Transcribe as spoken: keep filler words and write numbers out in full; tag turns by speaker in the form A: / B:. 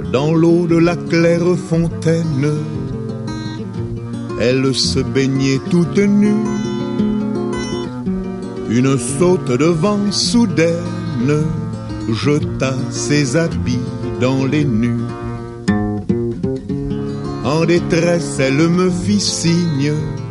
A: dans l'eau de la claire fontaine. Elle se baignait toute nue. Une saute de vent soudaine jeta ses habits dans les nues. En détresse, elle me fit signe